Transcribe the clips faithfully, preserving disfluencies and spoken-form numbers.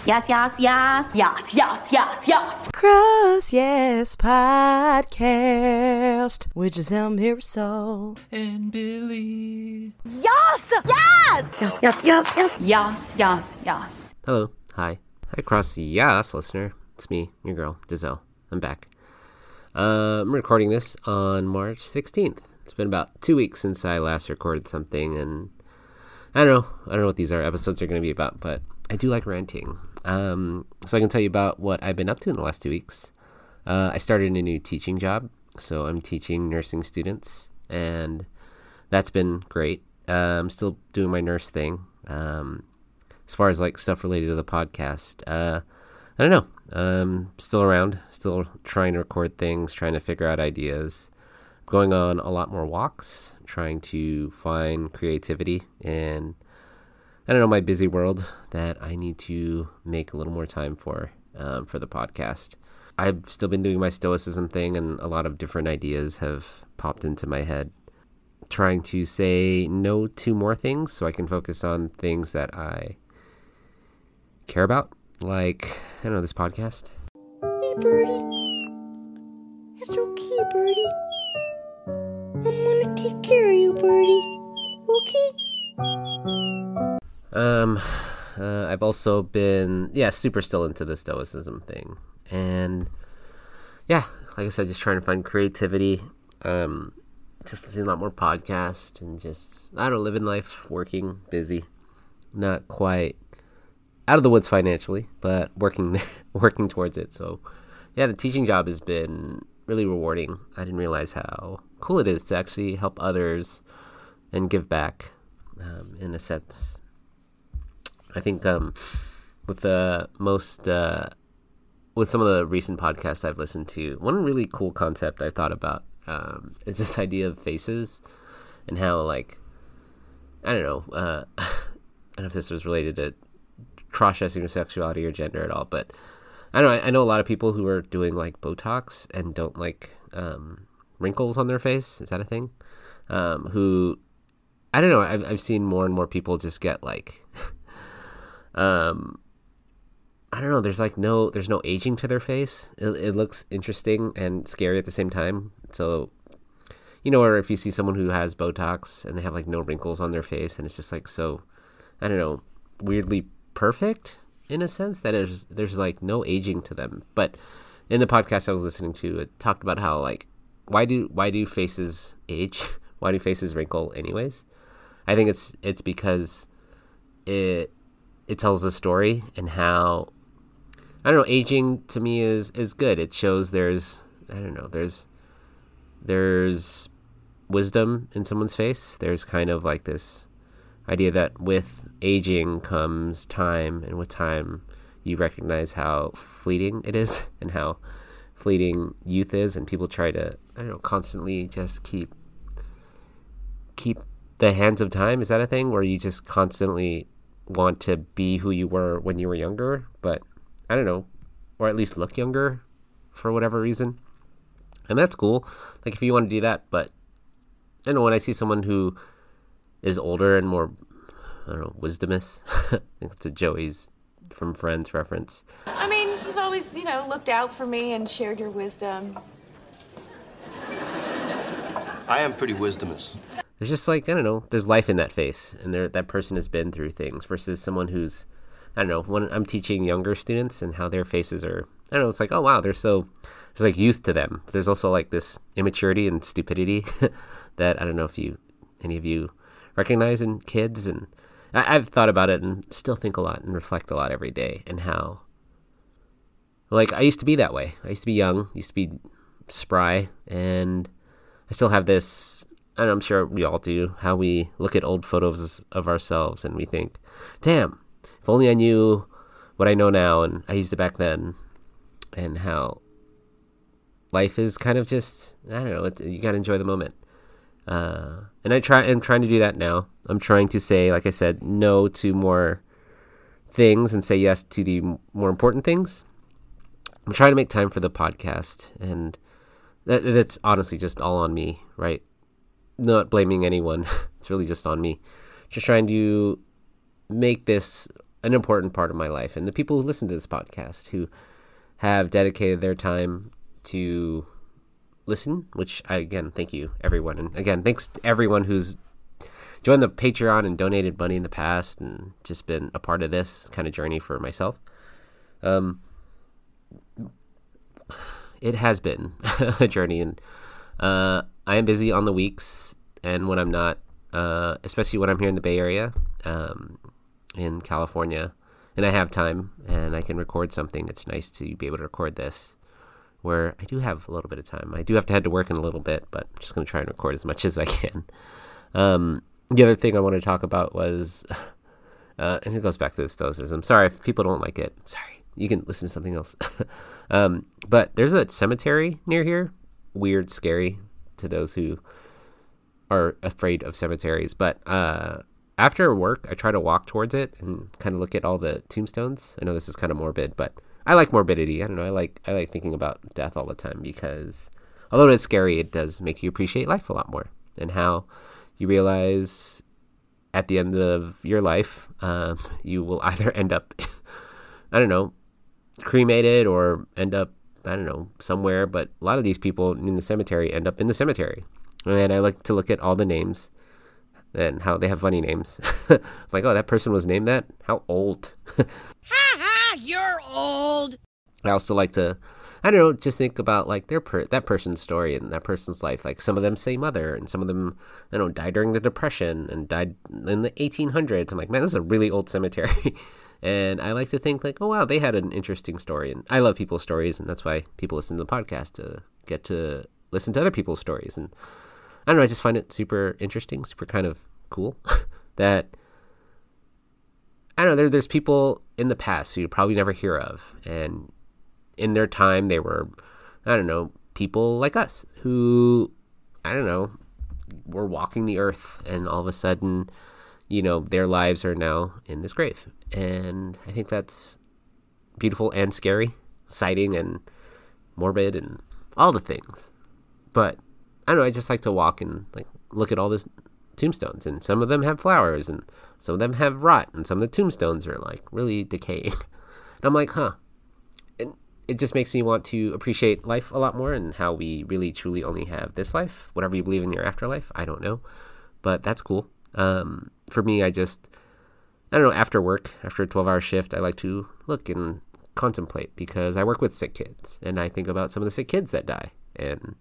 Yes. Yes, yes, yes. Yes, yes, yes, yes. Cross Yes Podcast with Giselle Mirasol and Billy. Yes! Yes! Yes, yes, yes, yes. Yes, yes, yes. Hello. Hi. Hi, Cross Yes listener. It's me, your girl, Giselle. I'm back. Uh, I'm recording this on March sixteenth. It's been about two weeks since I last recorded something, and I don't know. I don't know what these are episodes are going to be about, but I do like ranting. Um, so I can tell you about what I've been up to in the last two weeks. Uh, I started a new teaching job, so I'm teaching nursing students, and that's been great. Uh, I'm still doing my nurse thing. Um, as far as like stuff related to the podcast, uh, I don't know. Um, still around, still trying to record things, trying to figure out ideas. Going on a lot more walks, trying to find creativity in, I don't know, my busy world that I need to make a little more time for, um, for the podcast. I've still been doing my stoicism thing, and a lot of different ideas have popped into my head. Trying to say no to more things so I can focus on things that I care about, like, I don't know, this podcast. Hey, Birdie. It's okay, Birdie. I'm gonna take care of you, Birdie. Okay? Um, uh, I've also been, yeah, super still into the stoicism thing. And, yeah, like I said, just trying to find creativity. Um, just listening to a lot more podcasts and just, I don't know, living life, working, busy. Not quite out of the woods financially, but working working towards it. So, yeah, the teaching job has been really rewarding. I didn't realize how cool it is to actually help others and give back, um, in a sense. I think um, with the most, uh, with some of the recent podcasts I've listened to, one really cool concept I've thought about um, is this idea of faces and how, like, I don't know, uh, I don't know if this was related to cross-dressing or sexuality or gender at all, but I don't know, I, I know a lot of people who are doing like Botox and don't like um, wrinkles on their face. Is that a thing? Um, who, I don't know, I've, I've seen more and more people just get like, um, I don't know, there's like no, there's no aging to their face. It, it looks interesting and scary at the same time. So, you know, or if you see someone who has Botox and they have like no wrinkles on their face and it's just like so, I don't know, weirdly perfect in a sense that there's there's like no aging to them. But in the podcast I was listening to, it talked about how like why do why do faces age? Why do faces wrinkle anyways? I think it's it's because it it tells a story, and how, I don't know, aging to me is is good. It shows there's I don't know there's there's wisdom in someone's face. There's kind of like this idea that with aging comes time, and with time you recognize how fleeting it is and how fleeting youth is, and people try to, I don't know, constantly just keep keep the hands of time. Is that a thing where you just constantly want to be who you were when you were younger, but I don't know, or at least look younger for whatever reason? And that's cool, like if you want to do that. But I don't know, when I see someone who is older and more, I don't know, wisdomous. I think it's a Joey's from Friends reference. I mean, you've always, you know, looked out for me and shared your wisdom. I am pretty wisdomous. There's just like, I don't know, there's life in that face, and there that person has been through things, versus someone who's, I don't know, when I'm teaching younger students and how their faces are, I don't know, it's like, oh wow, they're so, there's like youth to them. There's also like this immaturity and stupidity that I don't know if you, any of you recognize in kids. And I, I've thought about it and still think a lot and reflect a lot every day, and how, like, I used to be that way. I used to be young, used to be spry, and I still have this, and I'm sure we all do, how we look at old photos of ourselves and we think, damn, if only I knew what I know now and I used it back then. And how life is kind of just, I don't know, it, you gotta enjoy the moment. Uh, and I try, I'm trying to do that now. I'm trying to say, like I said, no to more things and say yes to the more important things. I'm trying to make time for the podcast, and that, that's honestly just all on me, right? Not blaming anyone. It's really just on me. Just trying to make this an important part of my life, and the people who listen to this podcast who have dedicated their time to listen, which I, again, thank you, everyone. And again, thanks to everyone who's joined the Patreon and donated money in the past and just been a part of this kind of journey for myself. Um, it has been a journey, and uh, I am busy on the weeks and when I'm not, uh, especially when I'm here in the Bay Area, um, in California, and I have time and I can record something. It's nice to be able to record this where I do have a little bit of time. I do have to head to work in a little bit, but I'm just going to try and record as much as I can. Um, the other thing I want to talk about was, uh, and it goes back to the Stoicism. Sorry if people don't like it. Sorry. You can listen to something else. um, but there's a cemetery near here. Weird, scary to those who are afraid of cemeteries. But uh, after work, I try to walk towards it and kind of look at all the tombstones. I know this is kind of morbid, but I like morbidity. I don't know. I like I like thinking about death all the time because although it is scary, it does make you appreciate life a lot more and how you realize at the end of your life, um, you will either end up, I don't know, cremated or end up, I don't know, somewhere. But a lot of these people in the cemetery end up in the cemetery. And I like to look at all the names and how they have funny names. Like, oh, that person was named that? How old? Ha ha, you're old. I also like to, I don't know, just think about like their per- that person's story and that person's life. Like some of them say mother, and some of them, I don't know, died during the Depression and died in the eighteen hundreds. I'm like, man, this is a really old cemetery. And I like to think like, oh, wow, they had an interesting story. And I love people's stories, and that's why people listen to the podcast, to get to listen to other people's stories. And I don't know, I just find it super interesting, super kind of cool that, I don't know, there, there's people in the past who you probably never hear of. And in their time, they were, I don't know, people like us who, I don't know, were walking the earth, and all of a sudden, you know, their lives are now in this grave. And I think that's beautiful and scary, exciting and morbid and all the things. But I don't know, I just like to walk and like look at all these tombstones, and some of them have flowers and some of them have rot, and some of the tombstones are like really decaying. And I'm like, huh. And it just makes me want to appreciate life a lot more and how we really truly only have this life. Whatever you believe in your afterlife, I don't know. But that's cool. Um, for me, I just, I don't know, after work, after a twelve hour shift, I like to look and contemplate because I work with sick kids and I think about some of the sick kids that die. And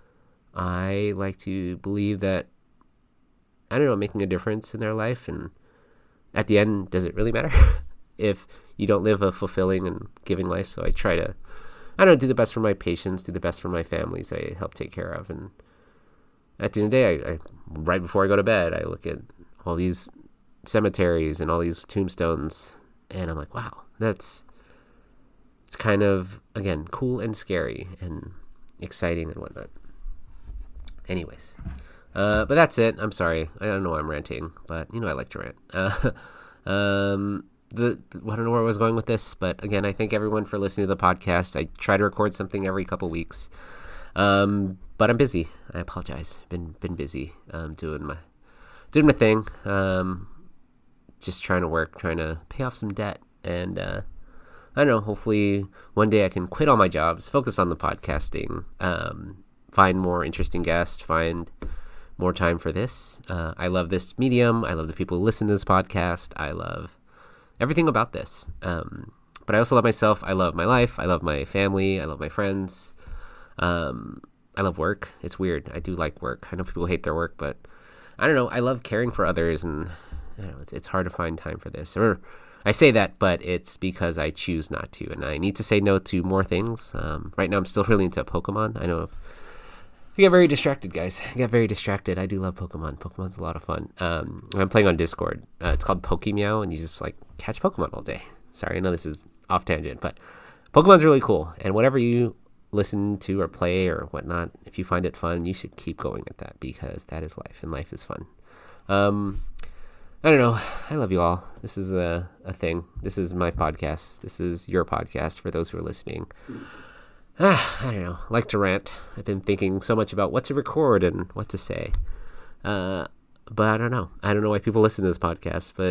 I like to believe that, I don't know, making a difference in their life. And at the end, does it really matter if you don't live a fulfilling and giving life? So I try to, I don't know, do the best for my patients, do the best for my families I help take care of. And at the end of the day, I, I, right before I go to bed, I look at all these cemeteries and all these tombstones, and I'm like, wow, that's, it's kind of, again, cool and scary and exciting and whatnot. Anyways, uh, but that's it. I'm sorry. I don't know why I'm ranting, but, you know, I like to rant. Uh, um, the, the I don't know where I was going with this, but again, I thank everyone for listening to the podcast. I try to record something every couple weeks. Um, but I'm busy. I apologize. Been been busy um, doing my doing my thing. Um, just trying to work, trying to pay off some debt, and uh, I don't know. Hopefully, one day I can quit all my jobs, focus on the podcasting, um, find more interesting guests, find more time for this. Uh, I love this medium. I love the people who listen to this podcast. I love everything about this. Um, but I also love myself. I love my life. I love my family. I love my friends. Um, I love work. It's weird. I do like work. I know people hate their work, but I don't know. I love caring for others, and I don't know, it's, it's hard to find time for this. Or I say that, but it's because I choose not to, and I need to say no to more things. Um, right now, I'm still really into Pokemon. I know if I get very distracted, guys. I get very distracted. I do love Pokemon. Pokemon's a lot of fun. Um, I'm playing on Discord. Uh, it's called Pokemeow, and you just like catch Pokemon all day. Sorry, I know this is off tangent, but Pokemon's really cool, and whatever you listen to or play or whatnot, if you find it fun, you should keep going at that because that is life, and life is fun. Um, I don't know. I love you all. This is a, a thing. This is my podcast. This is your podcast for those who are listening. Ah, I don't know. I like to rant. I've been thinking so much about what to record and what to say. Uh, but I don't know. I don't know why people listen to this podcast, but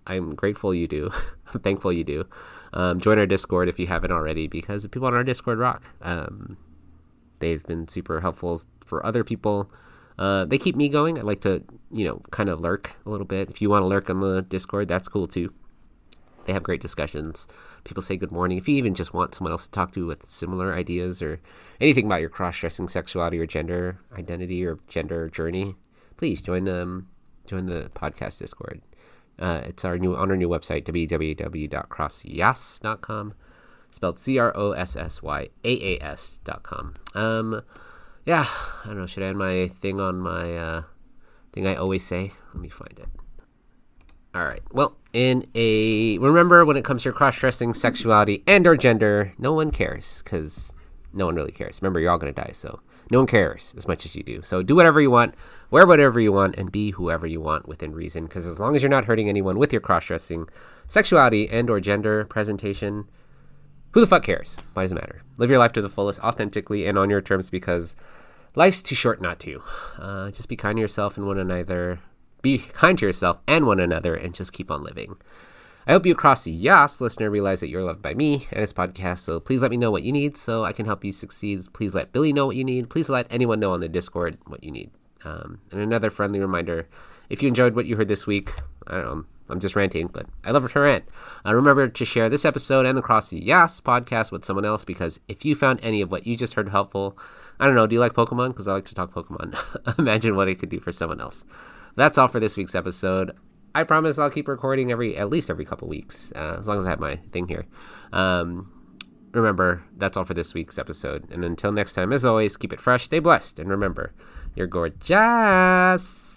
I'm grateful you do. I'm thankful you do. Um, join our Discord if you haven't already, because the people on our Discord rock. Um, they've been super helpful for other people. Uh, they keep me going. I like to, you know, kind of lurk a little bit. If you want to lurk on the Discord, that's cool too. They have great discussions. People say good morning. If you even just want someone else to talk to with similar ideas or anything about your cross-dressing sexuality or gender identity or gender journey, please join um join the podcast Discord. Uh, it's our new on our new website, w w w dot cross yas dot com, spelled C R O S S Y A A S dot com. Um, yeah, I don't know. Should I end my thing on my uh, thing I always say? Let me find it. All right. Well, in a remember, when it comes to your cross-dressing sexuality and or gender, no one cares, because no one really cares. Remember, you're all gonna die, so no one cares as much as you do. So do whatever you want, wear whatever you want, and be whoever you want within reason. Because as long as you're not hurting anyone with your cross-dressing sexuality and or gender presentation, who the fuck cares? Why does it matter? Live your life to the fullest, authentically, and on your terms, because life's too short not to. Uh, just be kind to yourself and one another. Be kind to yourself and one another, and just keep on living. I hope you across the Yas listener realize that you're loved by me and this podcast, so please let me know what you need so I can help you succeed. Please let Billy know what you need. Please let anyone know on the Discord what you need. Um, and another friendly reminder, if you enjoyed what you heard this week, I don't know, I'm just ranting, but I love to rant. Uh, remember to share this episode and the Cross the Yas podcast with someone else, because if you found any of what you just heard helpful, I don't know, do you like Pokemon? Because I like to talk Pokemon. Imagine what it could do for someone else. That's all for this week's episode. I promise I'll keep recording every at least every couple weeks, uh, as long as I have my thing here. Um, remember, that's all for this week's episode. And until next time, as always, keep it fresh, stay blessed, and remember, you're gorgeous.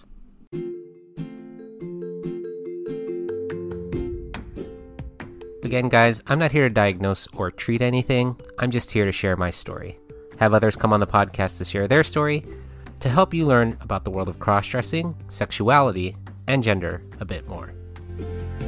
Again, guys, I'm not here to diagnose or treat anything. I'm just here to share my story. Have others come on the podcast to share their story, to help you learn about the world of cross-dressing, sexuality, and gender a bit more.